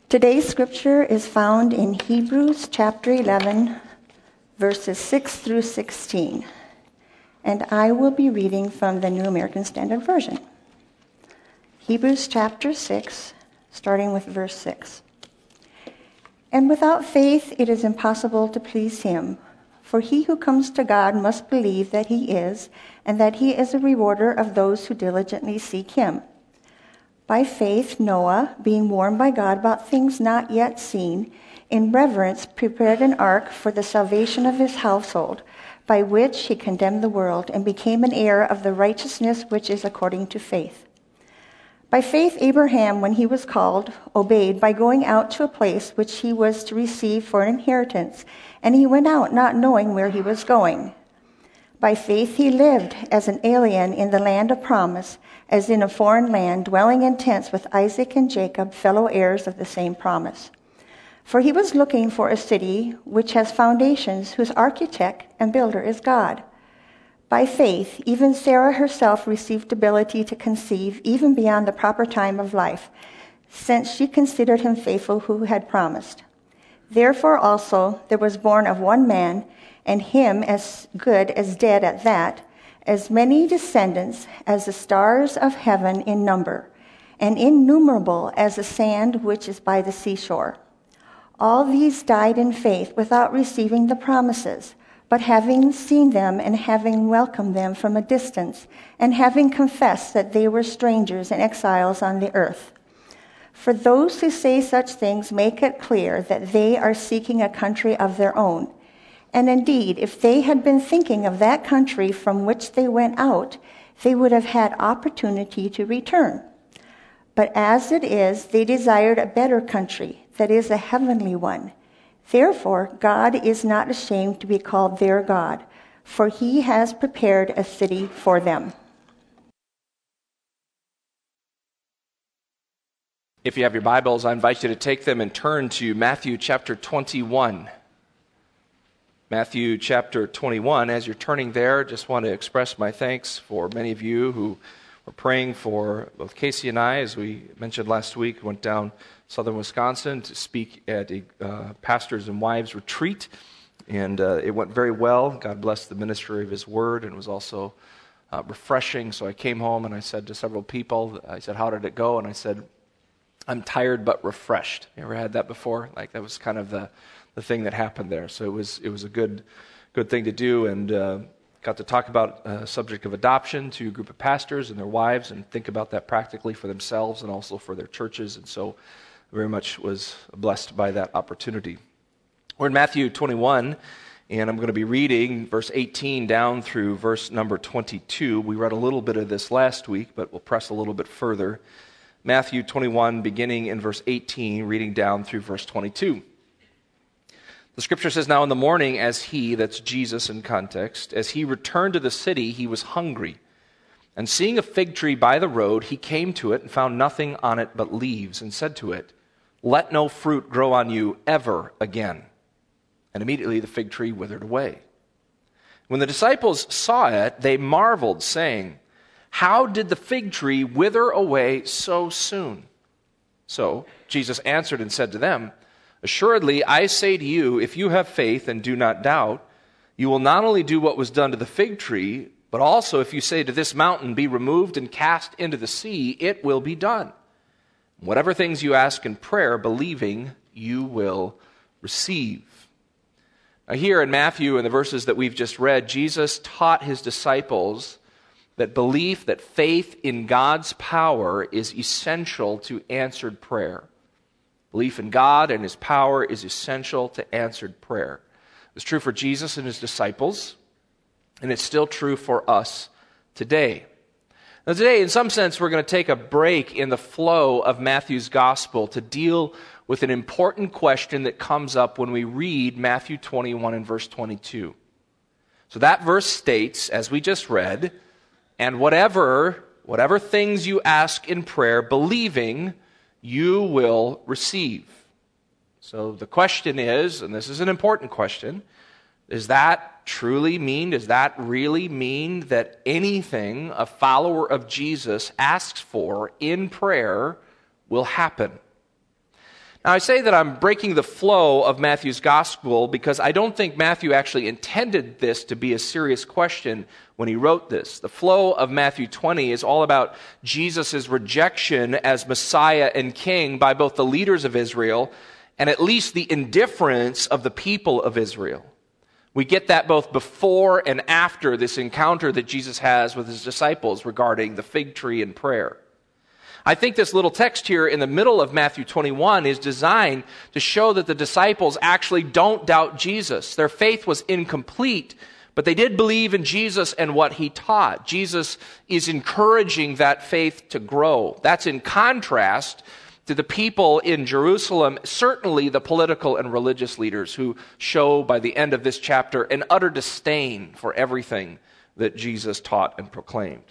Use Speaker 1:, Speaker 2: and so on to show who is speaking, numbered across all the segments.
Speaker 1: Today's scripture is found in Hebrews chapter 11, verses 6 through 16. And I will be reading from the New American Standard Version. Hebrews chapter 6, starting with verse 6. And without faith it is impossible to please him. For he who comes to God must believe that he is, and that he is a rewarder of those who diligently seek him. By faith, Noah, being warned by God about things not yet seen, in reverence prepared an ark for the salvation of his household, by which he condemned the world and became an heir of the righteousness which is according to faith. By faith, Abraham, when he was called, obeyed by going out to a place which he was to receive for an inheritance, and he went out not knowing where he was going. By faith he lived as an alien in the land of promise, as in a foreign land, dwelling in tents with Isaac and Jacob, fellow heirs of the same promise. For he was looking for a city which has foundations, whose architect and builder is God. By faith, even Sarah herself received ability to conceive even beyond the proper time of life, since she considered him faithful who had promised. Therefore also there was born of one man, and him as good as dead at that, as many descendants as the stars of heaven in number, and innumerable as the sand which is by the seashore. All these died in faith without receiving the promises, but having seen them and having welcomed them from a distance, and having confessed that they were strangers and exiles on the earth. For those who say such things make it clear that they are seeking a country of their own. And indeed, if they had been thinking of that country from which they went out, they would have had opportunity to return. But as it is, they desired a better country, that is, a heavenly one. Therefore, God is not ashamed to be called their God, for he has prepared a city for them.
Speaker 2: If you have your Bibles, I invite you to take them and turn to Matthew chapter 21. Matthew chapter 21. As you're turning there, just want to express my thanks for many of you who were praying for both Casey and I. As we mentioned last week, went down southern Wisconsin to speak at a pastors and wives retreat, and it went very well. God blessed the ministry of his word, and it was also refreshing. So I came home and I said to several people, I said, "How did it go?" And I said, "I'm tired but refreshed." You ever had that before? Like that was kind of the thing that happened there. So it was a good thing to do, and got to talk about a subject of adoption to a group of pastors and their wives, and think about that practically for themselves and also for their churches. And so very much was blessed by that opportunity. We're in Matthew 21, and I'm going to be reading verse 18 down through verse number 22. We read a little bit of this last week, but we'll press a little bit further. Matthew 21, beginning in verse 18, reading down through verse 22. The scripture says, "Now in the morning, as he," that's Jesus in context, "as he returned to the city, he was hungry. And seeing a fig tree by the road, he came to it and found nothing on it but leaves, and said to it, 'Let no fruit grow on you ever again.' And immediately the fig tree withered away. When the disciples saw it, they marveled, saying, 'How did the fig tree wither away so soon?' So Jesus answered and said to them, 'Assuredly, I say to you, if you have faith and do not doubt, you will not only do what was done to the fig tree, but also if you say to this mountain, be removed and cast into the sea, it will be done. Whatever things you ask in prayer, believing, you will receive.'" Now here in Matthew, in the verses that we've just read, Jesus taught his disciples that belief, that faith in God's power is essential to answered prayer. Belief in God and his power is essential to answered prayer. It was true for Jesus and his disciples, and it's still true for us today. Now today, in some sense, we're going to take a break in the flow of Matthew's gospel to deal with an important question that comes up when we read Matthew 21 and verse 22. So that verse states, as we just read, "And whatever things you ask in prayer, believing, you will receive." So the question is, and this is an important question, does that really mean that anything a follower of Jesus asks for in prayer will happen? Now, I say that I'm breaking the flow of Matthew's gospel because I don't think Matthew actually intended this to be a serious question when he wrote this. The flow of Matthew 20 is all about Jesus' rejection as Messiah and King by both the leaders of Israel and at least the indifference of the people of Israel. We get that both before and after this encounter that Jesus has with his disciples regarding the fig tree and prayer. I think this little text here in the middle of Matthew 21 is designed to show that the disciples actually don't doubt Jesus. Their faith was incomplete, but they did believe in Jesus and what he taught. Jesus is encouraging that faith to grow. That's in contrast to the people in Jerusalem, certainly the political and religious leaders who show by the end of this chapter an utter disdain for everything that Jesus taught and proclaimed.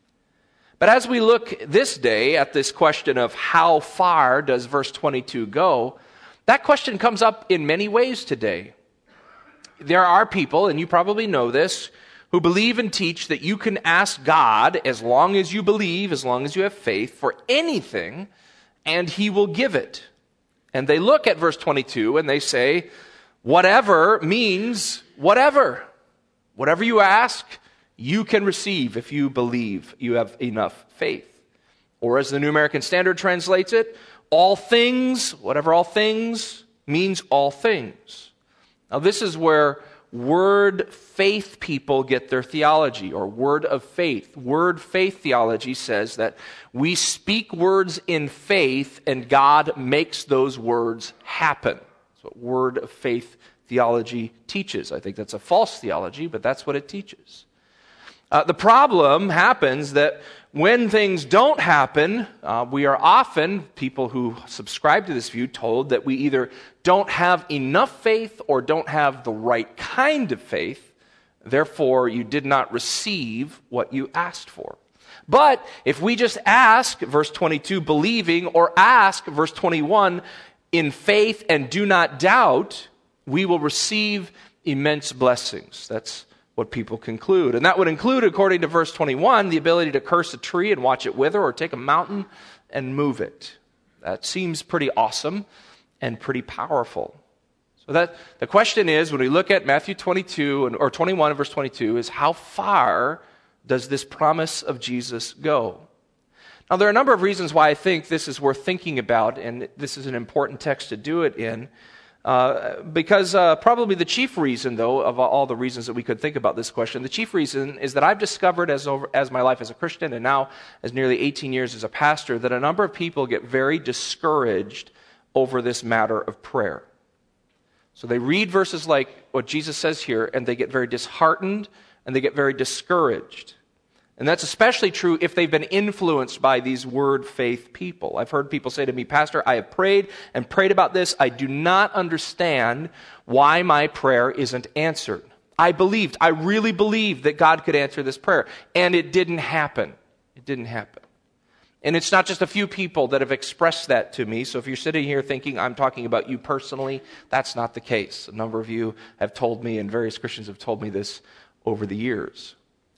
Speaker 2: But as we look this day at this question of how far does verse 22 go, that question comes up in many ways today. There are people, and you probably know this, who believe and teach that you can ask God, as long as you believe, as long as you have faith, for anything, and he will give it. And they look at verse 22 and they say, whatever means whatever. Whatever you ask, you can receive if you believe you have enough faith. Or as the New American Standard translates it, all things, whatever all things, means all things. Now this is where word faith people get their theology, or word of faith. Word faith theology says that we speak words in faith and God makes those words happen. That's what word of faith theology teaches. I think that's a false theology, but that's what it teaches. The problem happens that when things don't happen, we are often, people who subscribe to this view, told that we either don't have enough faith or don't have the right kind of faith. Therefore, you did not receive what you asked for. But if we just ask, verse 22, believing, or ask, verse 21, in faith and do not doubt, we will receive immense blessings. That's what people conclude. And that would include, according to verse 21, the ability to curse a tree and watch it wither, or take a mountain and move it. That seems pretty awesome and pretty powerful. So that the question is, when we look at Matthew 22 or 21 verse 22, is how far does this promise of Jesus go? Now, there are a number of reasons why I think this is worth thinking about, and this is an important text to do it in. Because probably the chief reason, though, of all the reasons that we could think about this question, the chief reason is that I've discovered as my life as a Christian and now as nearly 18 years as a pastor, that a number of people get very discouraged over this matter of prayer. So they read verses like what Jesus says here, and they get very disheartened and they get very discouraged. And that's especially true if they've been influenced by these word faith people. I've heard people say to me, Pastor, I have prayed and prayed about this. I do not understand why my prayer isn't answered. I really believed that God could answer this prayer. And it didn't happen. It didn't happen. And it's not just a few people that have expressed that to me. So if you're sitting here thinking I'm talking about you personally, that's not the case. A number of you have told me, and various Christians have told me this over the years.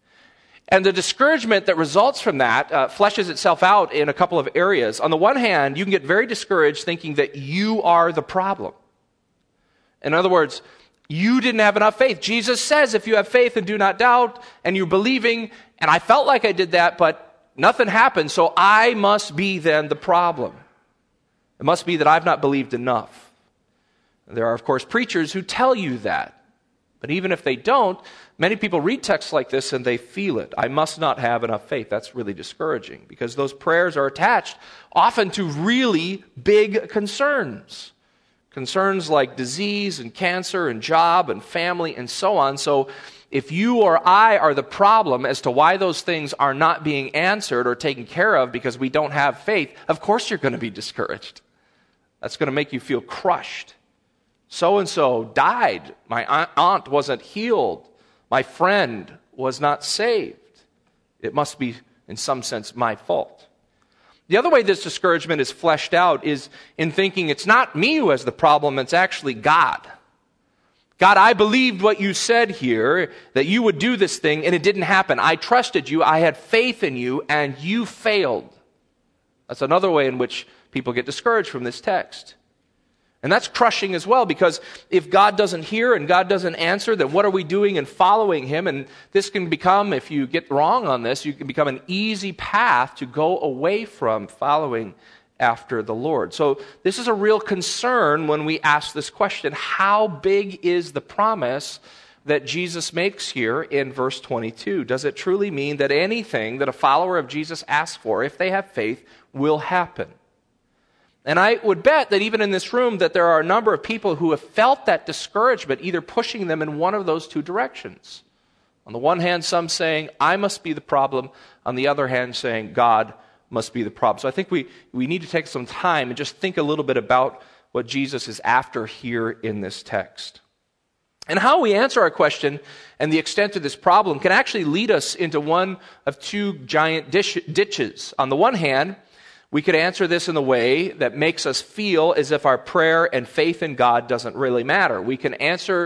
Speaker 2: And the discouragement that results from that fleshes itself out in a couple of areas. On the one hand, you can get very discouraged thinking that you are the problem. In other words, you didn't have enough faith. Jesus says if you have faith and do not doubt, and you're believing, and I felt like I did that, but nothing happened, so I must be then the problem. It must be that I've not believed enough. There are, of course, preachers who tell you that. But even if they don't, many people read texts like this and they feel it. I must not have enough faith. That's really discouraging because those prayers are attached often to really big concerns. Concerns like disease and cancer and job and family and so on. So if you or I are the problem as to why those things are not being answered or taken care of because we don't have faith, of course you're going to be discouraged. That's going to make you feel crushed. So-and-so died. My aunt wasn't healed. My friend was not saved. It must be, in some sense, my fault. The other way this discouragement is fleshed out is in thinking it's not me who has the problem, it's actually God. God, I believed what you said here, that you would do this thing, and it didn't happen. I trusted you, I had faith in you, and you failed. That's another way in which people get discouraged from this text. And that's crushing as well, because if God doesn't hear and God doesn't answer, then what are we doing in following him? And this can become, if you get wrong on this, you can become an easy path to go away from following after the Lord. So this is a real concern when we ask this question: how big is the promise that Jesus makes here in verse 22? Does it truly mean that anything that a follower of Jesus asks for, if they have faith, will happen? And I would bet that even in this room that there are a number of people who have felt that discouragement, either pushing them in one of those two directions. On the one hand, some saying, I must be the problem. On the other hand, saying, God must be the problem. So I think we need to take some time and just think a little bit about what Jesus is after here in this text. And how we answer our question and the extent of this problem can actually lead us into one of two giant ditches. On the one hand, we could answer this in a way that makes us feel as if our prayer and faith in God doesn't really matter. We can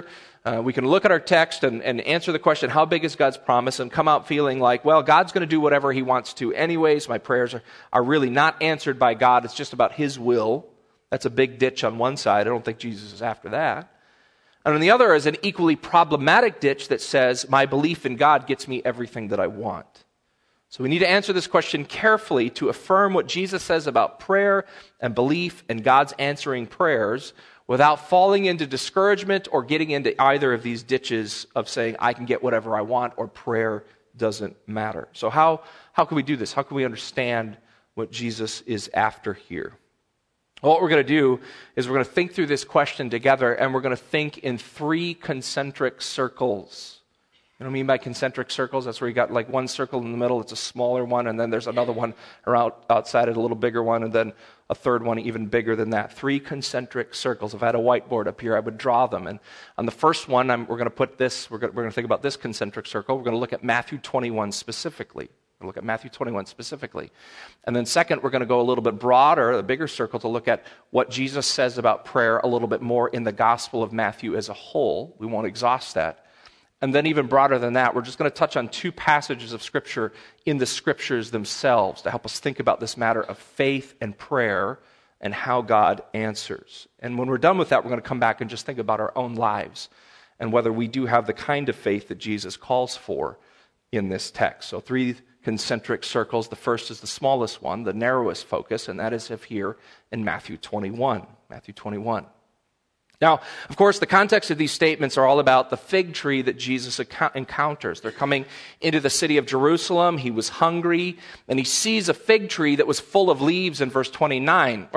Speaker 2: look at our text and answer the question, how big is God's promise, and come out feeling like, well, God's going to do whatever he wants to anyways. My prayers are really not answered by God. It's just about his will. That's a big ditch on one side. I don't think Jesus is after that. And on the other is an equally problematic ditch that says, my belief in God gets me everything that I want. So we need to answer this question carefully to affirm what Jesus says about prayer and belief and God's answering prayers without falling into discouragement or getting into either of these ditches of saying, I can get whatever I want, or prayer doesn't matter. So how can we do this? How can we understand what Jesus is after here? Well, what we're going to do is we're going to think through this question together, and we're going to think in three concentric circles. You know what I mean by concentric circles? That's where you got like one circle in the middle, it's a smaller one, and then there's another one around outside it, a little bigger one, and then a third one even bigger than that. Three concentric circles. If I had a whiteboard up here, I would draw them. And on the first one, we're going to put this, we're going to think about this concentric circle. We're going to look at Matthew 21 specifically. We'll look at Matthew 21 specifically. And then second, we're going to go a little bit broader, a bigger circle, to look at what Jesus says about prayer a little bit more in the Gospel of Matthew as a whole. We won't exhaust that. And then even broader than that, we're just going to touch on two passages of Scripture in the Scriptures themselves to help us think about this matter of faith and prayer and how God answers. And when we're done with that, we're going to come back and just think about our own lives and whether we do have the kind of faith that Jesus calls for in this text. So three concentric circles. The first is the smallest one, the narrowest focus, and that is here in Matthew 21. Matthew 21. Now, of course, the context of these statements are all about the fig tree that Jesus encounters. They're coming into the city of Jerusalem. He was hungry, and he sees a fig tree that was full of leaves in verse 19.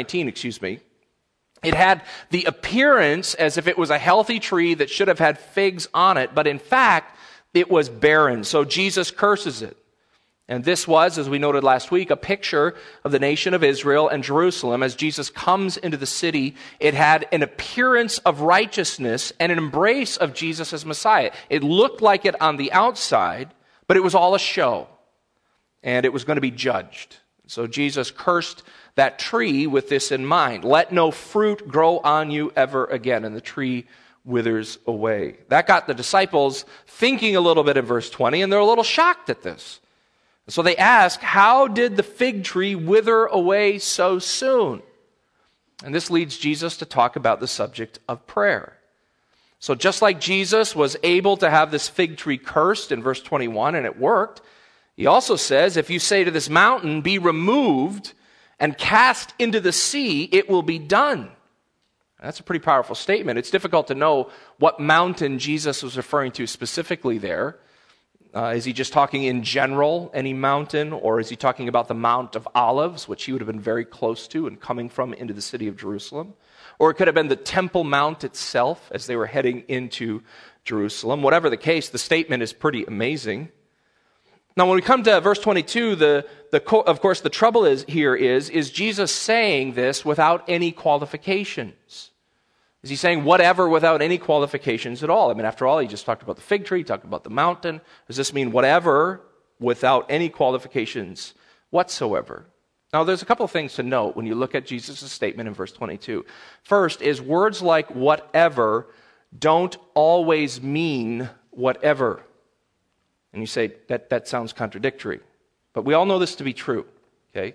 Speaker 2: It had the appearance as if it was a healthy tree that should have had figs on it, but in fact, it was barren. So Jesus curses it. And this was, as we noted last week, a picture of the nation of Israel and Jerusalem. As Jesus comes into the city, it had an appearance of righteousness and an embrace of Jesus as Messiah. It looked like it on the outside, but it was all a show. And it was going to be judged. So Jesus cursed that tree with this in mind. Let no fruit grow on you ever again. And the tree withers away. That got the disciples thinking a little bit in verse 20, and they're a little shocked at this. So they ask, how did the fig tree wither away so soon? And this leads Jesus to talk about the subject of prayer. So just like Jesus was able to have this fig tree cursed in verse 21, and it worked, he also says, if you say to this mountain, be removed and cast into the sea, it will be done. That's a pretty powerful statement. It's difficult to know what mountain Jesus was referring to specifically there. Is he just talking in general, any mountain, or is he talking about the Mount of Olives, which he would have been very close to and coming from into the city of Jerusalem? Or it could have been the Temple Mount itself as they were heading into Jerusalem. Whatever the case, the statement is pretty amazing. Now, when we come to verse 22, of course, the trouble is Jesus saying this without any qualifications? Is he saying whatever without any qualifications at all? I mean, after all, he just talked about the fig tree, talked about the mountain. Does this mean whatever without any qualifications whatsoever? Now, there's a couple of things to note when you look at Jesus' statement in verse 22. First is words like whatever don't always mean whatever. And you say, that sounds contradictory. But we all know this to be true, okay?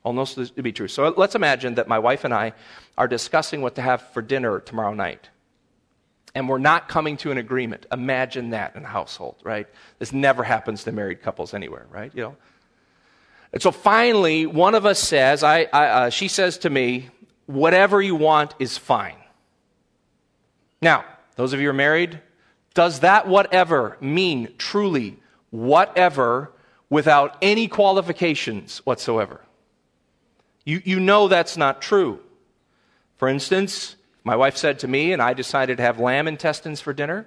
Speaker 2: All knows this to be true. So let's imagine that my wife and I are discussing what to have for dinner tomorrow night. And we're not coming to an agreement. Imagine that in a household, right? This never happens to married couples anywhere, right? And so finally, one of us says, she says to me, whatever you want is fine. Now, those of you who are married, does that whatever mean truly whatever without any qualifications whatsoever? You know that's not true. For instance, my wife said to me and I decided to have lamb intestines for dinner.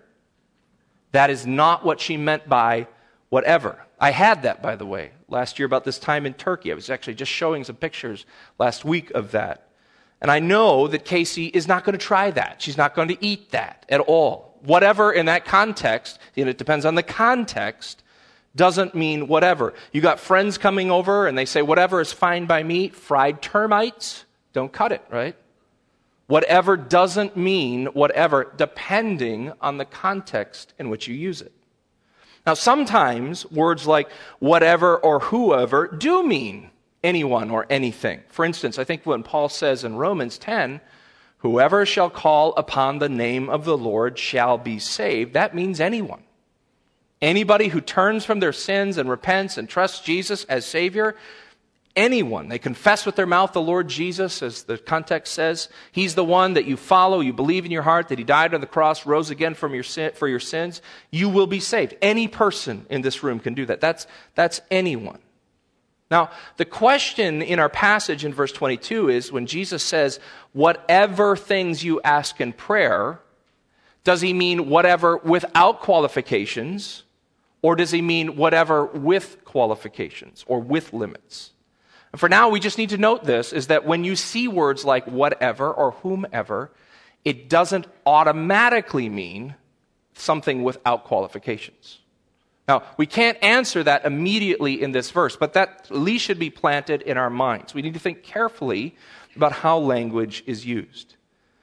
Speaker 2: That is not what she meant by whatever. I had that, by the way, last year about this time in Turkey. I was actually just showing some pictures last week of that. And I know that Casey is not going to try that. She's not going to eat that at all. Whatever in that context, it depends on the context, doesn't mean whatever. You got friends coming over and they say, whatever is fine by me. Fried termites, don't cut it, right? Whatever doesn't mean whatever, depending on the context in which you use it. Now, sometimes words like whatever or whoever do mean anyone or anything. For instance, I think when Paul says in Romans 10, whoever shall call upon the name of the Lord shall be saved, that means anyone. Anybody who turns from their sins and repents and trusts Jesus as Savior, anyone. They confess with their mouth the Lord Jesus, as the context says. He's the one that you follow, you believe in your heart that He died on the cross, rose again for your sins. You will be saved. Any person in this room can do that. That's anyone. Now, the question in our passage in verse 22 is when Jesus says, whatever things you ask in prayer, does He mean whatever without qualifications, or does He mean whatever with qualifications or with limits? And for now, we just need to note this, is that when you see words like whatever or whomever, it doesn't automatically mean something without qualifications. Now, we can't answer that immediately in this verse, but that at least should be planted in our minds. We need to think carefully about how language is used.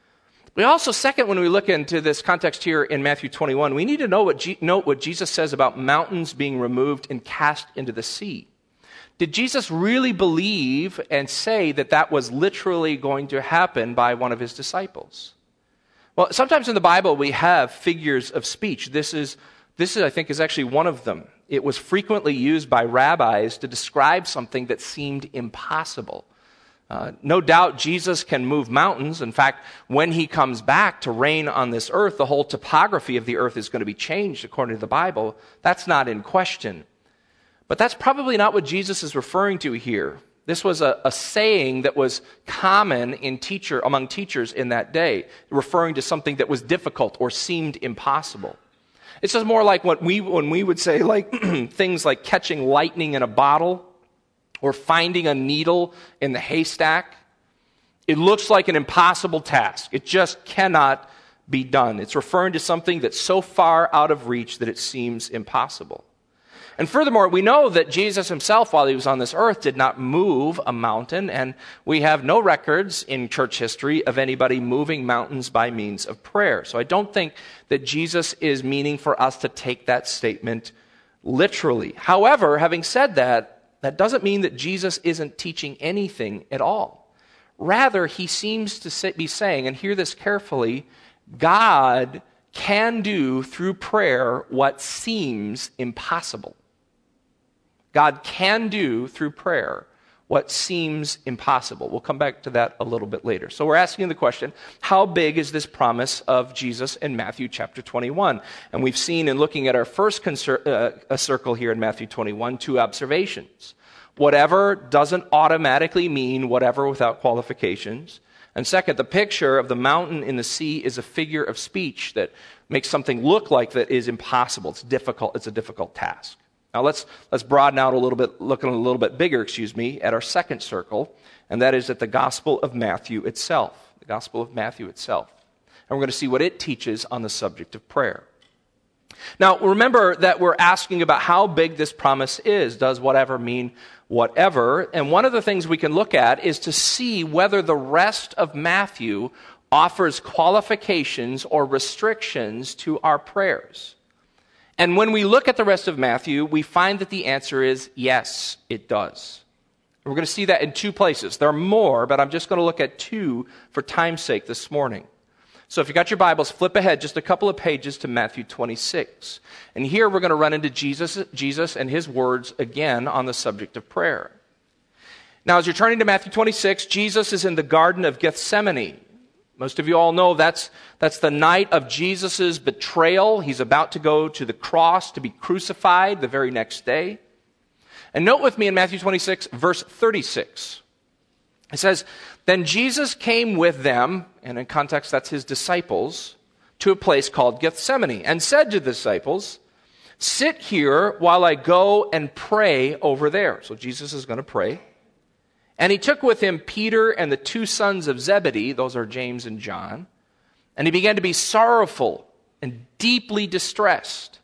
Speaker 2: We also, second, when we look into this context here in Matthew 21, we need to note what Jesus says about mountains being removed and cast into the sea. Did Jesus really believe and say that that was literally going to happen by one of His disciples? Well, sometimes in the Bible we have figures of speech. This is I think, is actually one of them. It was frequently used by rabbis to describe something that seemed impossible. No doubt Jesus can move mountains. In fact, when He comes back to reign on this earth, the whole topography of the earth is going to be changed according to the Bible. That's not in question. But that's probably not what Jesus is referring to here. This was a saying that was common among teachers in that day, referring to something that was difficult or seemed impossible. It's just more like when we would say like things like catching lightning in a bottle or finding a needle in the haystack. It looks like an impossible task. It just cannot be done. It's referring to something that's so far out of reach that it seems impossible. And furthermore, we know that Jesus Himself, while He was on this earth, did not move a mountain, and we have no records in church history of anybody moving mountains by means of prayer. So I don't think that Jesus is meaning for us to take that statement literally. However, having said that, that doesn't mean that Jesus isn't teaching anything at all. Rather, He seems to be saying, and hear this carefully, God can do through prayer what seems impossible. God can do through prayer what seems impossible. We'll come back to that a little bit later. So we're asking the question, how big is this promise of Jesus in Matthew chapter 21? And we've seen in looking at our first circle here in Matthew 21, two observations. Whatever doesn't automatically mean whatever without qualifications. And second, the picture of the mountain in the sea is a figure of speech that makes something look like that is impossible. It's difficult. It's a difficult task. Now let's broaden out a little bit, looking a little bit bigger, at our second circle, and that is at the Gospel of Matthew itself. The Gospel of Matthew itself. And we're going to see what it teaches on the subject of prayer. Now, remember that we're asking about how big this promise is. Does whatever mean whatever? And one of the things we can look at is to see whether the rest of Matthew offers qualifications or restrictions to our prayers. And when we look at the rest of Matthew, we find that the answer is yes, it does. We're going to see that in two places. There are more, but I'm just going to look at two for time's sake this morning. So if you got your Bibles, flip ahead just a couple of pages to Matthew 26. And here we're going to run into Jesus and his words again on the subject of prayer. Now, as you're turning to Matthew 26, Jesus is in the Garden of Gethsemane. Most of you all know that's the night of Jesus' betrayal. He's about to go to the cross to be crucified the very next day. And note with me in Matthew 26, verse 36. It says, "Then Jesus came with them," and in context that's his disciples, "to a place called Gethsemane, and said to the disciples, 'Sit here while I go and pray over there.'" So Jesus is going to pray. "And he took with him Peter and the two sons of Zebedee," those are James and John, "and he began to be sorrowful and deeply distressed.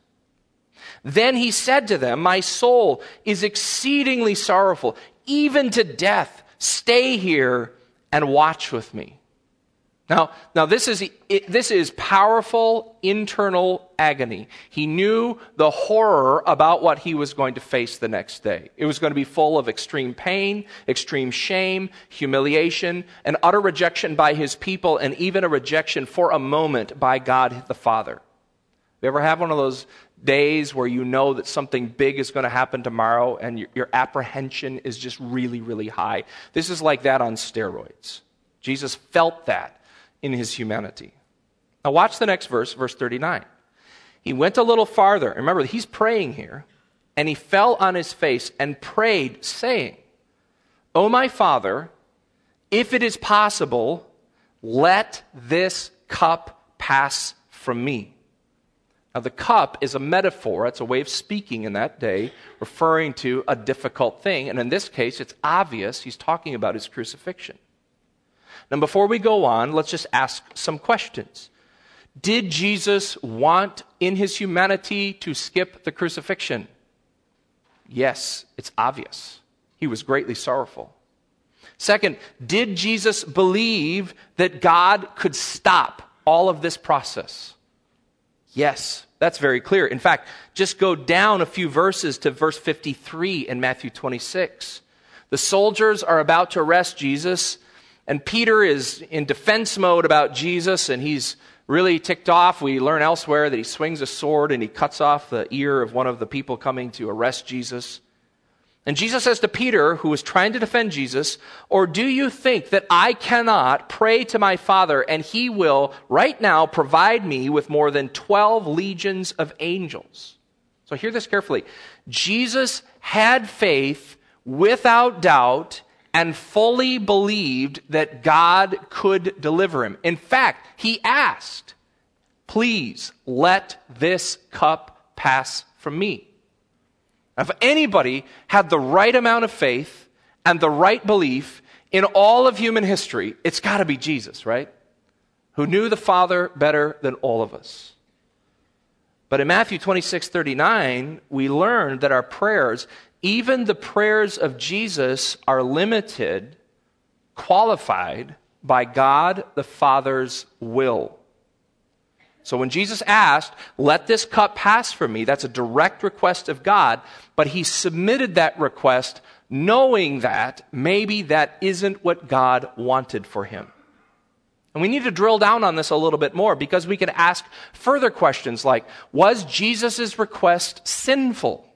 Speaker 2: Then he said to them, 'My soul is exceedingly sorrowful, even to death. Stay here and watch with me.'" Now this is powerful internal agony. He knew the horror about what he was going to face the next day. It was going to be full of extreme pain, extreme shame, humiliation, and utter rejection by his people, and even a rejection for a moment by God the Father. You ever have one of those days where you know that something big is going to happen tomorrow and your apprehension is just really, really high? This is like that on steroids. Jesus felt that in his humanity. Now watch the next verse, verse 39. "He went a little farther." Remember, he's praying here. "And he fell on his face and prayed, saying, 'O my Father, if it is possible, let this cup pass from me.'" Now, the cup is a metaphor. It's a way of speaking in that day, referring to a difficult thing. And in this case, it's obvious he's talking about his crucifixion. Now, before we go on, let's just ask some questions. Did Jesus want in his humanity to skip the crucifixion? Yes, it's obvious. He was greatly sorrowful. Second, did Jesus believe that God could stop all of this process? Yes, that's very clear. In fact, just go down a few verses to verse 53 in Matthew 26. The soldiers are about to arrest Jesus, and Peter is in defense mode about Jesus, and he's really ticked off. We learn elsewhere that he swings a sword and he cuts off the ear of one of the people coming to arrest Jesus. And Jesus says to Peter, who was trying to defend Jesus, "Or do you think that I cannot pray to my Father, and he will right now provide me with more than 12 legions of angels?" So hear this carefully. Jesus had faith without doubt and fully believed that God could deliver him. In fact, he asked, "Please let this cup pass from me." If anybody had the right amount of faith and the right belief in all of human history, it's got to be Jesus, right? Who knew the Father better than all of us. But in Matthew 26:39, we learn that our prayers, even the prayers of Jesus, are limited, qualified by God the Father's will. So when Jesus asked, "Let this cup pass from me," that's a direct request of God, but he submitted that request knowing that maybe that isn't what God wanted for him. And we need to drill down on this a little bit more, because we can ask further questions like, was Jesus' request sinful?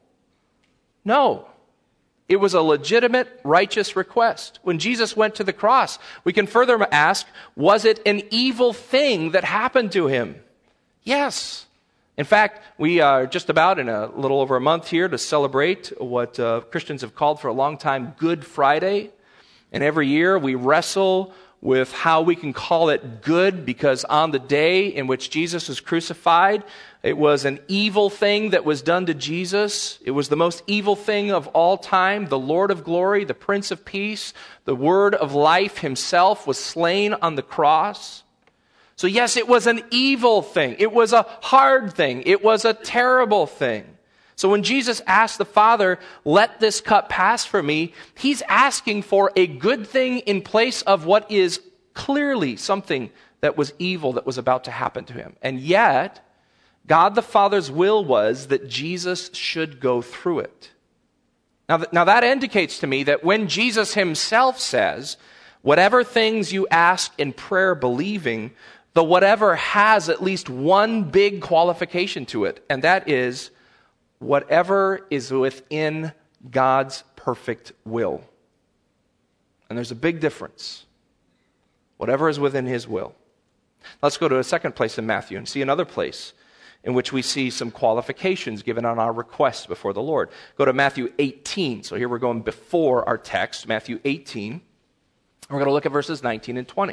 Speaker 2: No. It was a legitimate, righteous request. When Jesus went to the cross, we can further ask, was it an evil thing that happened to him? Yes. In fact, we are just about in a little over a month here to celebrate what Christians have called for a long time Good Friday. And every year we wrestle with how we can call it good, because on the day in which Jesus was crucified, it was an evil thing that was done to Jesus. It was the most evil thing of all time. The Lord of glory, the Prince of Peace, the Word of life himself was slain on the cross. So yes, it was an evil thing. It was a hard thing. It was a terrible thing. So when Jesus asked the Father, "Let this cup pass from me," he's asking for a good thing in place of what is clearly something that was evil that was about to happen to him. And yet, God the Father's will was that Jesus should go through it. Now that indicates to me that when Jesus himself says, whatever things you ask in prayer believing, the whatever has at least one big qualification to it, and that is whatever is within God's perfect will. And there's a big difference. Whatever is within his will. Let's go to a second place in Matthew and see another place in which we see some qualifications given on our requests before the Lord. Go to Matthew 18. So here we're going before our text, Matthew 18. We're going to look at verses 19 and 20.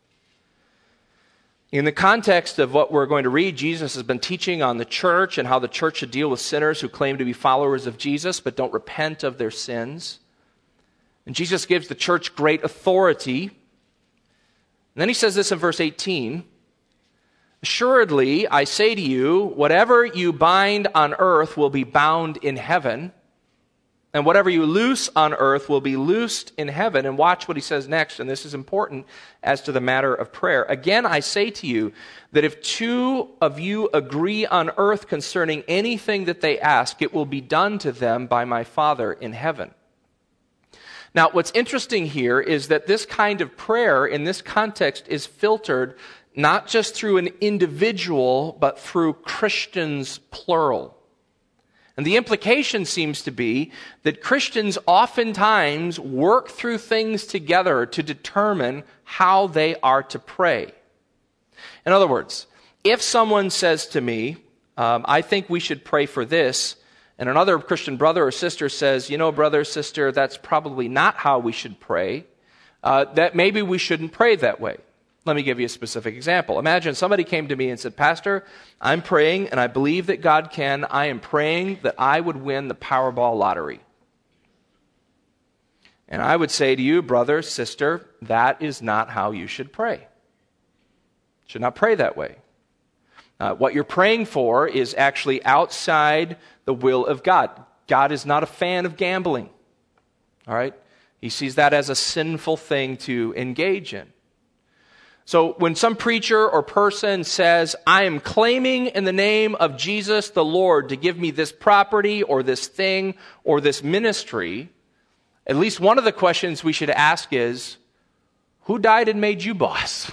Speaker 2: In the context of what we're going to read, Jesus has been teaching on the church and how the church should deal with sinners who claim to be followers of Jesus but don't repent of their sins. And Jesus gives the church great authority. And then he says this in verse 18, "Assuredly, I say to you, whatever you bind on earth will be bound in heaven, and whatever you loose on earth will be loosed in heaven." And watch what he says next, and this is important as to the matter of prayer. "Again, I say to you that if two of you agree on earth concerning anything that they ask, it will be done to them by my Father in heaven." Now, what's interesting here is that this kind of prayer in this context is filtered not just through an individual, but through Christians, plural. And the implication seems to be that Christians oftentimes work through things together to determine how they are to pray. In other words, if someone says to me, I think we should pray for this, and another Christian brother or sister says, brother or sister, that's probably not how we should pray, that maybe we shouldn't pray that way. Let me give you a specific example. Imagine somebody came to me and said, "Pastor, I'm praying and I believe that God can. I am praying that I would win the Powerball lottery." And I would say to you, brother, sister, that is not how you should pray. You should not pray that way. What you're praying for is actually outside the will of God. God is not a fan of gambling. All right? He sees that as a sinful thing to engage in. So when some preacher or person says, "I am claiming in the name of Jesus the Lord to give me this property or this thing or this ministry," at least one of the questions we should ask is, who died and made you boss?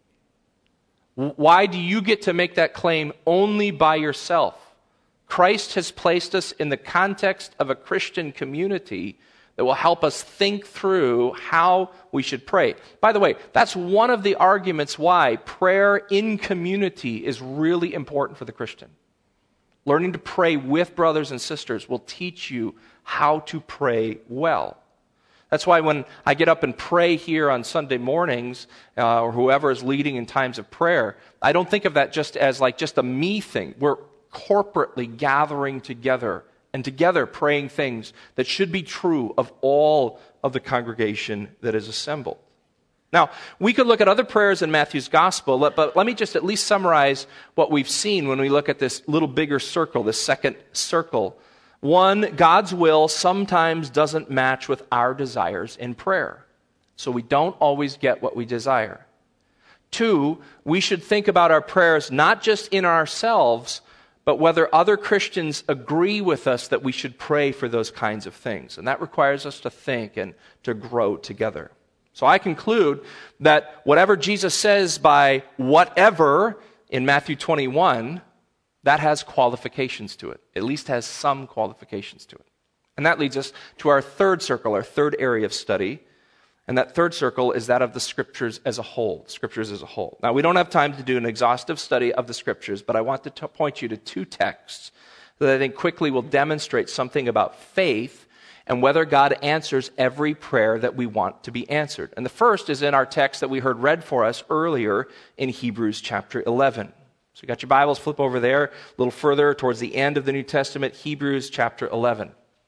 Speaker 2: Why do you get to make that claim only by yourself? Christ has placed us in the context of a Christian community that will help us think through how we should pray. By the way, that's one of the arguments why prayer in community is really important for the Christian. Learning to pray with brothers and sisters will teach you how to pray well. That's why when I get up and pray here on Sunday mornings, or whoever is leading in times of prayer, I don't think of that just as like just a me thing. We're corporately gathering together and together praying things that should be true of all of the congregation that is assembled. Now, we could look at other prayers in Matthew's gospel, but let me just at least summarize what we've seen when we look at this little bigger circle, this second circle. One, God's will sometimes doesn't match with our desires in prayer, so we don't always get what we desire. Two, we should think about our prayers not just in ourselves, but whether other Christians agree with us that we should pray for those kinds of things. And that requires us to think and to grow together. So I conclude that whatever Jesus says by whatever in Matthew 21, that has qualifications to it. At least has some qualifications to it. And that leads us to our third circle, our third area of study. And that third circle is that of the Scriptures as a whole. Scriptures as a whole. Now, we don't have time to do an exhaustive study of the Scriptures, but I want to point you to two texts that I think quickly will demonstrate something about faith and whether God answers every prayer that we want to be answered. And the first is in our text that we heard read for us earlier in Hebrews chapter 11. So you got your Bibles, flip over there a little further towards the end of the New Testament, Hebrews chapter 11.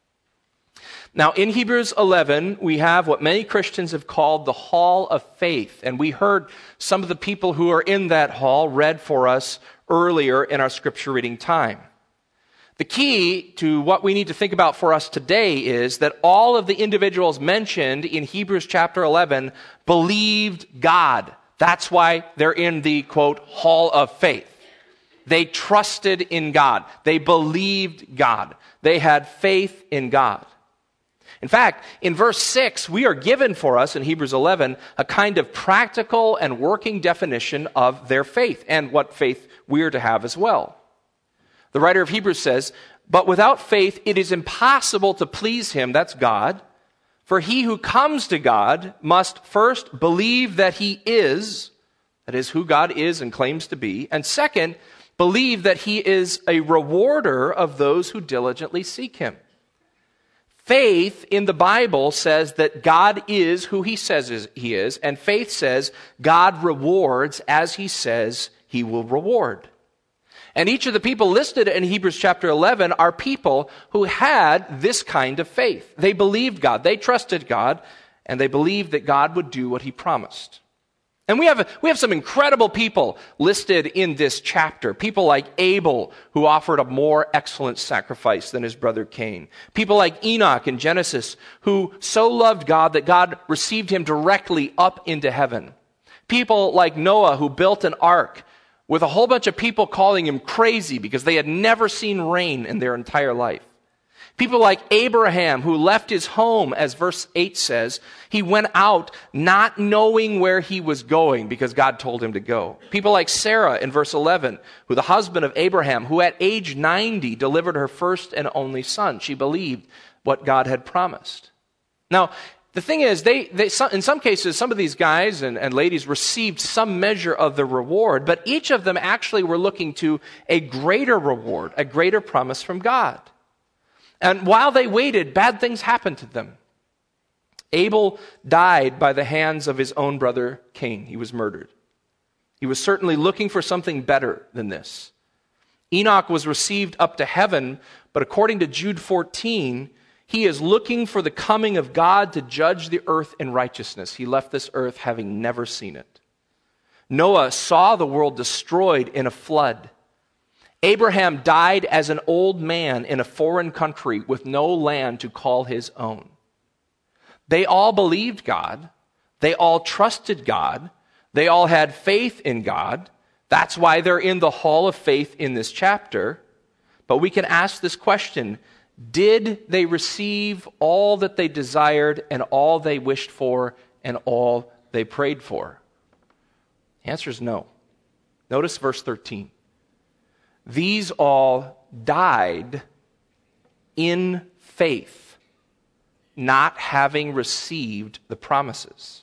Speaker 2: Now, in Hebrews 11, we have what many Christians have called the Hall of Faith. And we heard some of the people who are in that hall read for us earlier in our scripture reading time. The key to what we need to think about for us today is that all of the individuals mentioned in Hebrews chapter 11 believed God. That's why they're in the, quote, Hall of Faith. They trusted in God. They believed God. They had faith in God. In fact, in verse 6, we are given for us in Hebrews 11 a kind of practical and working definition of their faith and what faith we are to have as well. The writer of Hebrews says, "But without faith it is impossible to please him," that's God, "for he who comes to God must first believe that he is," that is, who God is and claims to be, "and second, believe that he is a rewarder of those who diligently seek him." Faith in the Bible says that God is who he says he is, and faith says God rewards as he says he will reward. And each of the people listed in Hebrews chapter 11 are people who had this kind of faith. They believed God, they trusted God, and they believed that God would do what he promised. And we have some incredible people listed in this chapter. People like Abel, who offered a more excellent sacrifice than his brother Cain. People like Enoch in Genesis, who so loved God that God received him directly up into heaven. People like Noah, who built an ark with a whole bunch of people calling him crazy because they had never seen rain in their entire life. People like Abraham, who left his home, as verse 8 says. He went out not knowing where he was going because God told him to go. People like Sarah in verse 11, who the husband of Abraham, who at age 90 delivered her first and only son. She believed what God had promised. Now, the thing is, in some cases, some of these guys and ladies received some measure of the reward, but each of them actually were looking to a greater reward, a greater promise from God. And while they waited, bad things happened to them. Abel died by the hands of his own brother Cain. He was murdered. He was certainly looking for something better than this. Enoch was received up to heaven, but according to Jude 14, he is looking for the coming of God to judge the earth in righteousness. He left this earth having never seen it. Noah saw the world destroyed in a flood. Abraham died as an old man in a foreign country with no land to call his own. They all believed God. They all trusted God. They all had faith in God. That's why they're in the hall of faith in this chapter. But we can ask this question: did they receive all that they desired and all they wished for and all they prayed for? The answer is no. Notice verse 13. These all died in faith, not having received the promises.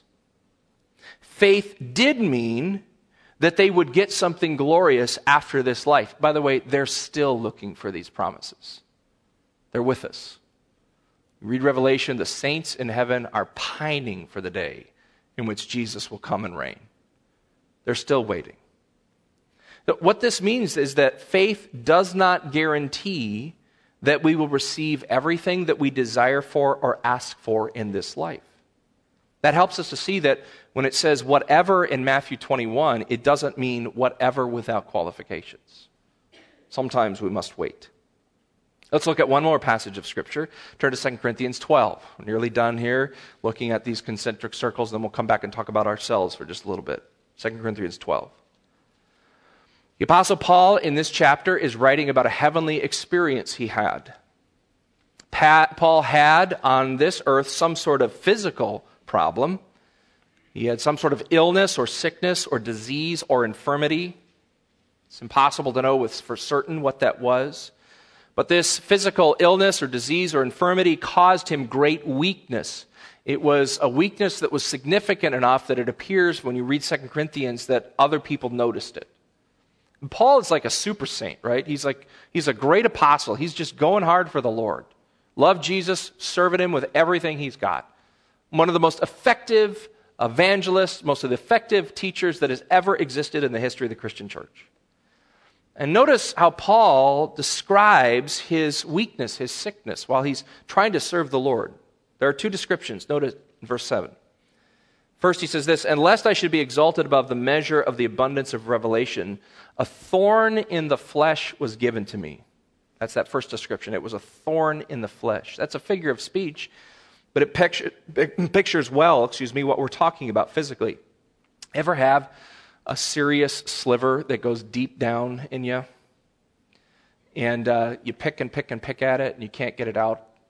Speaker 2: Faith did mean that they would get something glorious after this life. By the way, they're still looking for these promises. They're with us. Read Revelation, the saints in heaven are pining for the day in which Jesus will come and reign. They're still waiting. What this means is that faith does not guarantee that we will receive everything that we desire for or ask for in this life. That helps us to see that when it says whatever in Matthew 21, it doesn't mean whatever without qualifications. Sometimes we must wait. Let's look at one more passage of Scripture. Turn to 2 Corinthians 12. We're nearly done here looking at these concentric circles, then we'll come back and talk about ourselves for just a little bit. 2 Corinthians 12. The Apostle Paul in this chapter is writing about a heavenly experience he had. Paul had on this earth some sort of physical problem. He had some sort of illness or sickness or disease or infirmity. It's impossible to know for certain what that was. But this physical illness or disease or infirmity caused him great weakness. It was a weakness that was significant enough that it appears when you read 2 Corinthians that other people noticed it. And Paul is like a super saint, right? He's a great apostle. He's just going hard for the Lord. Love Jesus, serving him with everything he's got. One of the most effective evangelists, most of the effective teachers that has ever existed in the history of the Christian church. And notice how Paul describes his weakness, his sickness, while he's trying to serve the Lord. There are two descriptions. Notice in verse 7. First, he says this: "And lest I should be exalted above the measure of the abundance of revelation, a thorn in the flesh was given to me." That's that first description. It was a thorn in the flesh. That's a figure of speech, but it pictures well, what we're talking about physically. Ever have a serious sliver that goes deep down in you? And you pick and pick and pick at it, and you can't get it out.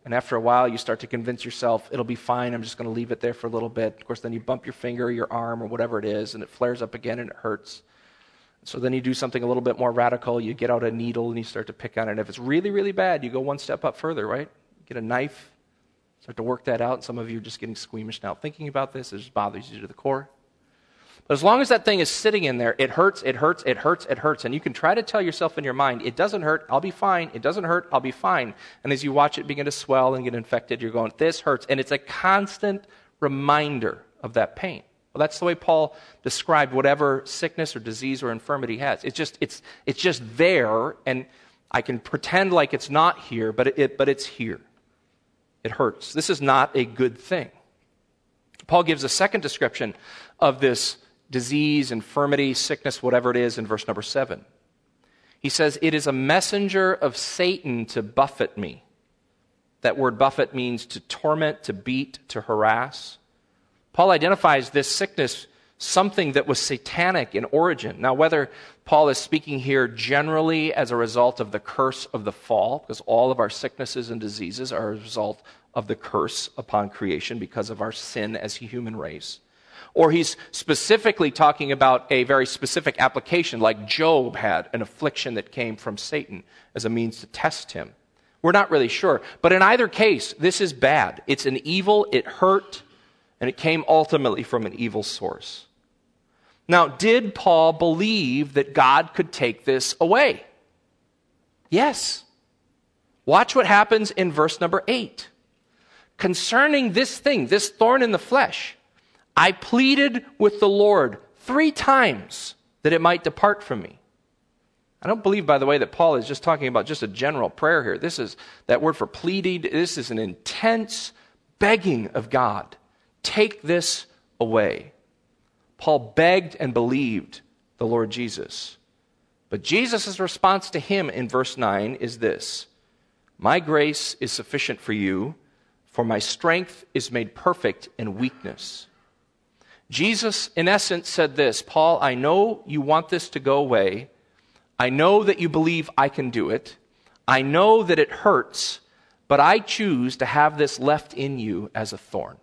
Speaker 2: And after a while, you start to convince yourself, it'll be fine, I'm just going to leave it there for a little bit. Of course, then you bump your finger or your arm or whatever it is, and it flares up again and it hurts. So then you do something a little bit more radical. You get out a needle and you start to pick on it. And if it's really, really bad, you go one step up further, right? Get a knife, start to work that out. And some of you are just getting squeamish now thinking about this. It just bothers you to the core. But as long as that thing is sitting in there, it hurts, it hurts, it hurts, it hurts. And you can try to tell yourself in your mind, it doesn't hurt, I'll be fine. It doesn't hurt, I'll be fine. And as you watch it begin to swell and get infected, you're going, this hurts. And it's a constant reminder of that pain. Well, that's the way Paul described whatever sickness or disease or infirmity he has. It's just there, and I can pretend like it's not here, but it's here. It hurts. This is not a good thing. Paul gives a second description of this disease, infirmity, sickness, whatever it is, in verse number 7. He says, it is a messenger of Satan to buffet me. That word buffet means to torment, to beat, to harass. Paul identifies this sickness something that was satanic in origin. Now, whether Paul is speaking here generally as a result of the curse of the fall, because all of our sicknesses and diseases are a result of the curse upon creation because of our sin as a human race, or he's specifically talking about a very specific application, like Job had an affliction that came from Satan as a means to test him. We're not really sure. But in either case, this is bad. It's an evil, it hurt, and it came ultimately from an evil source. Now, did Paul believe that God could take this away? Yes. Watch what happens in verse number 8. Concerning this thing, this thorn in the flesh, I pleaded with the Lord 3 times that it might depart from me. I don't believe, by the way, that Paul is just talking about just a general prayer here. This is that word for pleading. This is an intense begging of God. Take this away. Paul begged and believed the Lord Jesus. But Jesus' response to him in verse 9 is this: my grace is sufficient for you, for my strength is made perfect in weakness. Jesus, in essence, said this: Paul, I know you want this to go away. I know that you believe I can do it. I know that it hurts, but I choose to have this left in you as a thorn.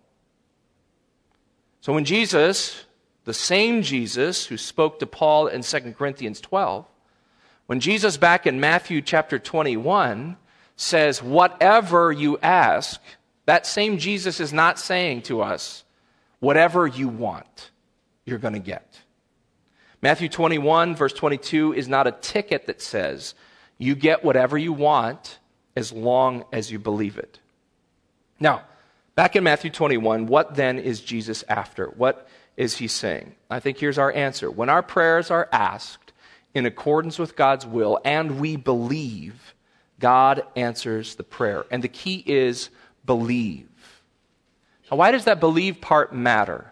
Speaker 2: So when Jesus, the same Jesus who spoke to Paul in 2 Corinthians 12, when Jesus back in Matthew chapter 21 says, whatever you ask, that same Jesus is not saying to us, whatever you want, you're going to get. Matthew 21, verse 22 is not a ticket that says you get whatever you want as long as you believe it. Now, back in Matthew 21, what then is Jesus after? What is he saying? I think here's our answer. When our prayers are asked in accordance with God's will and we believe, God answers the prayer. And the key is believe. Now, why does that believe part matter?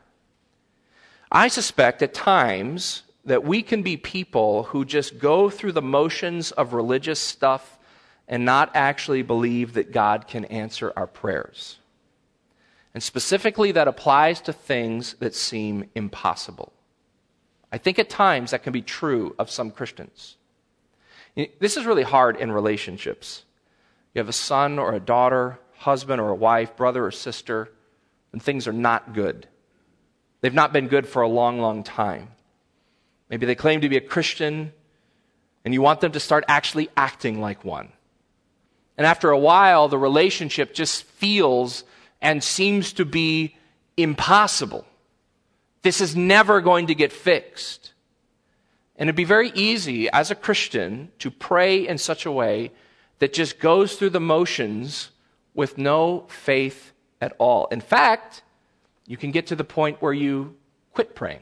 Speaker 2: I suspect at times that we can be people who just go through the motions of religious stuff and not actually believe that God can answer our prayers. And specifically, that applies to things that seem impossible. I think at times that can be true of some Christians. This is really hard in relationships. You have a son or a daughter, husband or a wife, brother or sister, and things are not good. They've not been good for a long, long time. Maybe they claim to be a Christian, and you want them to start actually acting like one. And after a while, the relationship just feels and seems to be impossible. This is never going to get fixed. And it'd be very easy as a Christian to pray in such a way that just goes through the motions with no faith at all. In fact, you can get to the point where you quit praying.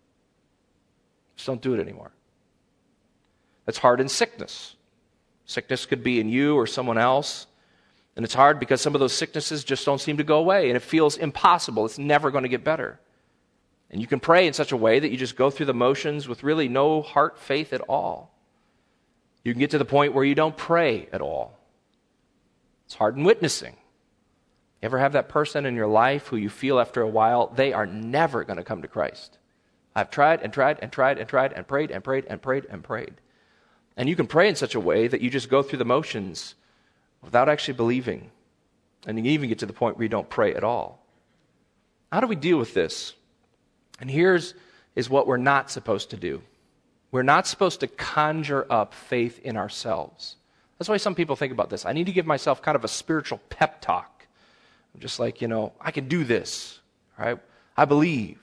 Speaker 2: Just don't do it anymore. That's hard in sickness. Sickness could be in you or someone else. And it's hard because some of those sicknesses just don't seem to go away. And it feels impossible. It's never going to get better. And you can pray in such a way that you just go through the motions with really no heart faith at all. You can get to the point where you don't pray at all. It's hard in witnessing. You ever have that person in your life who you feel after a while, they are never going to come to Christ? I've tried and tried and tried and tried and prayed and prayed and prayed and prayed. And you can pray in such a way that you just go through the motions without actually believing. And you even get to the point where you don't pray at all. How do we deal with this? And here's what we're not supposed to do. We're not supposed to conjure up faith in ourselves. That's why some people think about this. I need to give myself kind of a spiritual pep talk. I'm just like, I can do this. Right? I believe.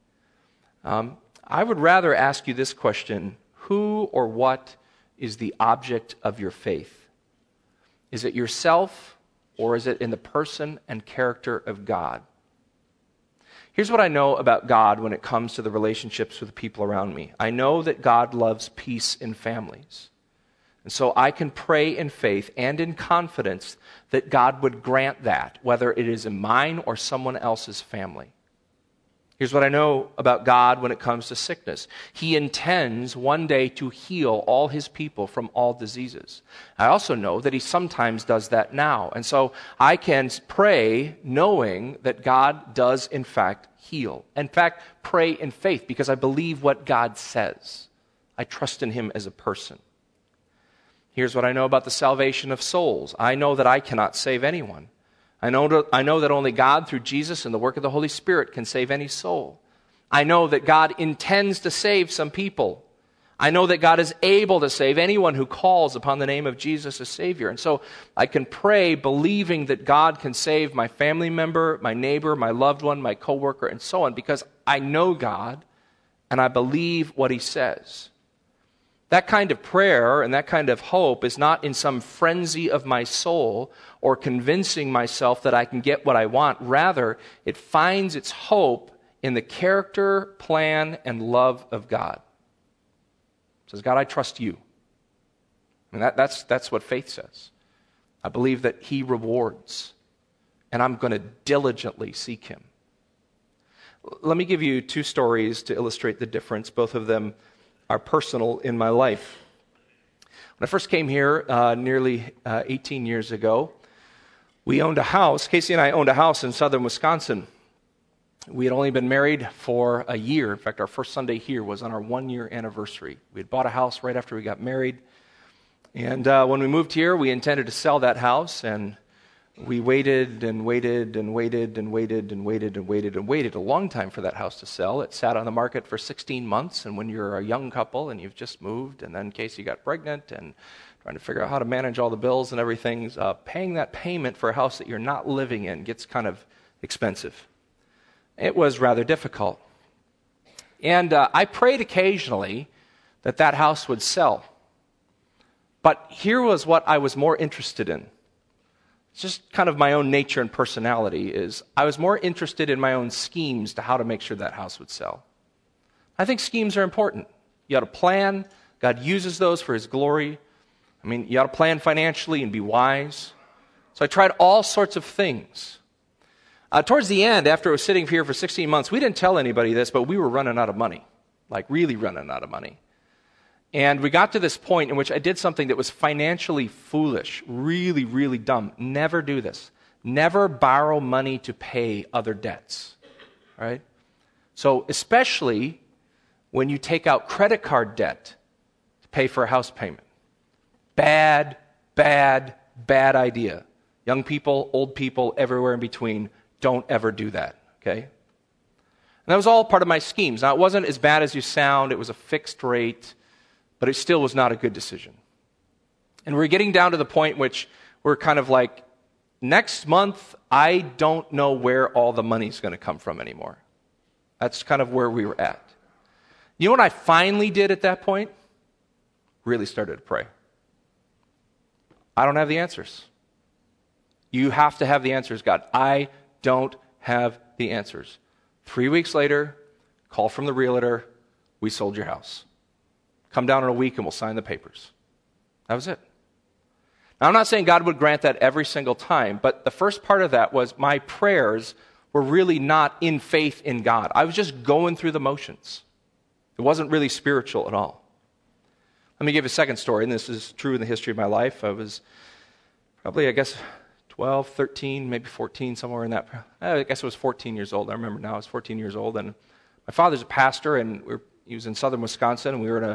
Speaker 2: I would rather ask you this question: who or what is the object of your faith? Is it yourself, or is it in the person and character of God? Here's what I know about God when it comes to the relationships with the people around me. I know that God loves peace in families. And so I can pray in faith and in confidence that God would grant that, whether it is in mine or someone else's family. Here's what I know about God when it comes to sickness. He intends one day to heal all his people from all diseases. I also know that he sometimes does that now. And so I can pray knowing that God does in fact heal. In fact, pray in faith because I believe what God says. I trust in him as a person. Here's what I know about the salvation of souls. I know that I cannot save anyone. I know that only God, through Jesus and the work of the Holy Spirit, can save any soul. I know that God intends to save some people. I know that God is able to save anyone who calls upon the name of Jesus as Savior. And so I can pray believing that God can save my family member, my neighbor, my loved one, my coworker, and so on, because I know God and I believe what he says. That kind of prayer and that kind of hope is not in some frenzy of my soul or convincing myself that I can get what I want. Rather, it finds its hope in the character, plan, and love of God. It says, God, I trust you. And that's what faith says. I believe that he rewards, and I'm going to diligently seek him. Let me give you two stories to illustrate the difference. Both of them are personal in my life. When I first came here nearly 18 years ago, we owned a house. Casey and I owned a house in southern Wisconsin. We had only been married for a year. In fact, our first Sunday here was on our 1-year anniversary. We had bought a house right after we got married. And when we moved here, we intended to sell that house, and we waited and waited and waited and waited and waited and waited and waited a long time for that house to sell. It sat on the market for 16 months, and when you're a young couple and you've just moved, and then Casey got pregnant and trying to figure out how to manage all the bills and everything, paying that payment for a house that you're not living in gets kind of expensive. It was rather difficult. And I prayed occasionally that that house would sell. But here was what I was more interested in. It's just kind of my own nature and personality is I was more interested in my own schemes to how to make sure that house would sell. I think schemes are important. You ought to plan. God uses those for his glory. I mean, you ought to plan financially and be wise. So I tried all sorts of things. Towards the end, after I was sitting here for 16 months, we didn't tell anybody this, but we were running out of money, like really running out of money. And we got to this point in which I did something that was financially foolish, really, really dumb. Never do this. Never borrow money to pay other debts, right? So especially when you take out credit card debt to pay for a house payment. Bad, bad, bad idea. Young people, old people, everywhere in between, don't ever do that, okay? And that was all part of my schemes. Now, it wasn't as bad as you sound. It was a fixed rate. But it still was not a good decision. And we're getting down to the point which we're kind of like, next month, I don't know where all the money's going to come from anymore. That's kind of where we were at. You know what I finally did at that point? Really started to pray. I don't have the answers. You have to have the answers, God. I don't have the answers. 3 weeks later, call from the realtor, we sold your house. Come down in a week and we'll sign the papers. That was it. Now, I'm not saying God would grant that every single time, but the first part of that was my prayers were really not in faith in God. I was just going through the motions. It wasn't really spiritual at all. Let me give a second story, and this is true in the history of my life. I was probably, 12, 13, maybe 14, somewhere in that. I guess I was 14 years old. I remember now I was 14 years old, and my father's a pastor, and he was in southern Wisconsin, and we were in a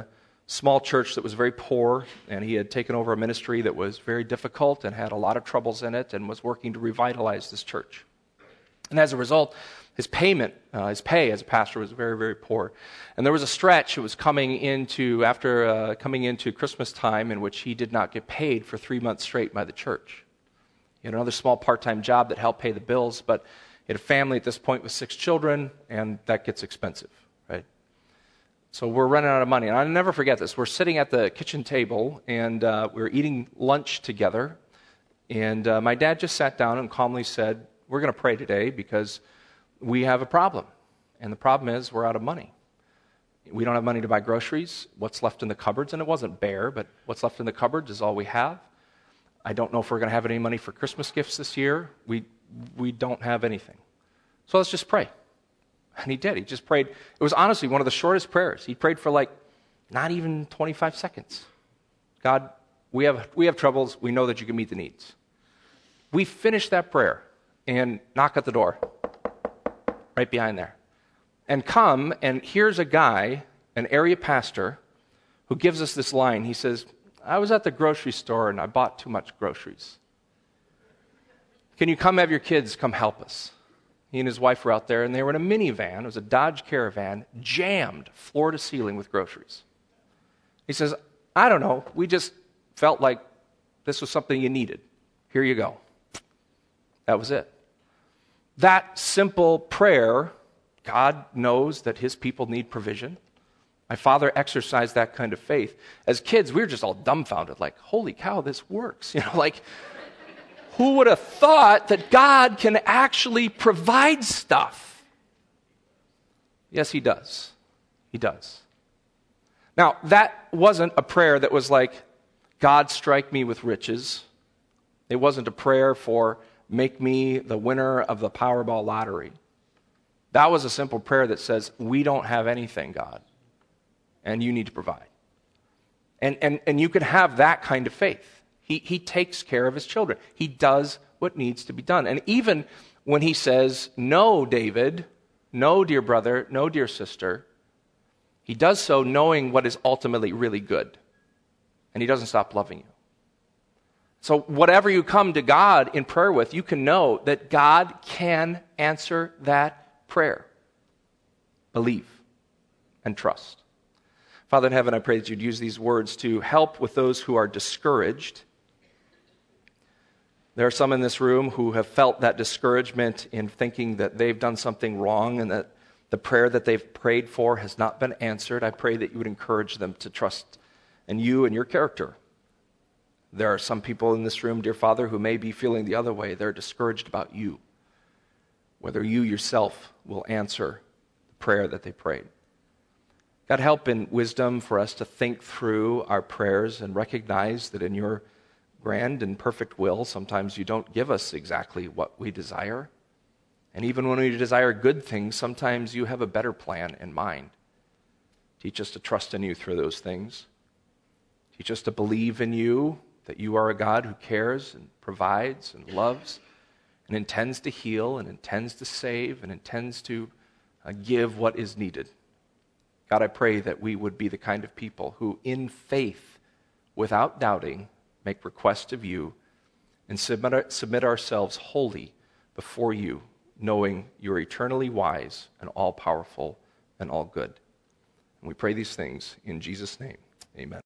Speaker 2: small church that was very poor, and he had taken over a ministry that was very difficult and had a lot of troubles in it and was working to revitalize this church. And as a result, his pay as a pastor was very, very poor. And there was a stretch, it was coming into Christmas time, in which he did not get paid for 3 months straight by the church. He had another small part-time job that helped pay the bills, but he had a family at this point with 6 children, and that gets expensive, right? So we're running out of money. And I'll never forget this. We're sitting at the kitchen table, and we're eating lunch together. And my dad just sat down and calmly said, "We're going to pray today because we have a problem. And the problem is we're out of money. We don't have money to buy groceries. What's left in the cupboards," and it wasn't bare, but what's left in the cupboards is all we have. I don't know if we're going to have any money for Christmas gifts this year. We don't have anything. So let's just pray. And he did. He just prayed. It was honestly one of the shortest prayers. He prayed for not even 25 seconds. "God, we have troubles. We know that you can meet the needs." We finished that prayer and knock at the door right behind there. And come, and here's a guy, an area pastor, who gives us this line. He says, "I was at the grocery store and I bought too much groceries. Can you come have your kids come help us?" He and his wife were out there, and they were in a minivan. It was a Dodge Caravan, jammed floor to ceiling with groceries. He says, "I don't know. We just felt like this was something you needed. Here you go." That was it. That simple prayer, God knows that his people need provision. My father exercised that kind of faith. As kids, we were just all dumbfounded, like, holy cow, this works. Who would have thought that God can actually provide stuff? Yes, he does. He does. Now, that wasn't a prayer that was like, "God, strike me with riches." It wasn't a prayer for, "Make me the winner of the Powerball lottery." That was a simple prayer that says, "We don't have anything, God, and you need to provide." And you can have that kind of faith. He takes care of his children. He does what needs to be done. And even when he says, "No, David, no, dear brother, no, dear sister," he does so knowing what is ultimately really good. And he doesn't stop loving you. So whatever you come to God in prayer with, you can know that God can answer that prayer. Believe and trust. Father in heaven, I pray that you'd use these words to help with those who are discouraged. There are some in this room who have felt that discouragement in thinking that they've done something wrong and that the prayer that they've prayed for has not been answered. I pray that you would encourage them to trust in you and your character. There are some people in this room, dear Father, who may be feeling the other way. They're discouraged about you, whether you yourself will answer the prayer that they prayed. God, help in wisdom for us to think through our prayers and recognize that in your grand and perfect will, sometimes you don't give us exactly what we desire. And even when we desire good things, sometimes you have a better plan in mind. Teach us to trust in you through those things. Teach us to believe in you, that you are a God who cares and provides and loves and intends to heal and intends to save and intends to give what is needed. God, I pray that we would be the kind of people who, in faith, without doubting, make request of you and submit ourselves wholly before you, knowing you're eternally wise and all-powerful and all good. And we pray these things in Jesus' name. Amen.